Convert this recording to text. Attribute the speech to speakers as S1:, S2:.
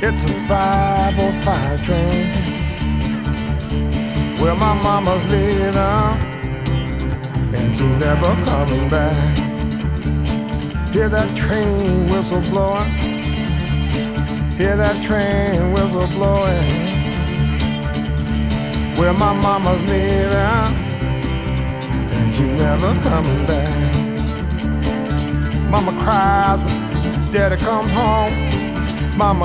S1: It's a 505 train where my mama's leaving, and she's never coming back. Hear that train whistle blowing, hear that train whistle blowing, where my mama's leaving, and she's never coming back. Mama cries when daddy comes home. Mama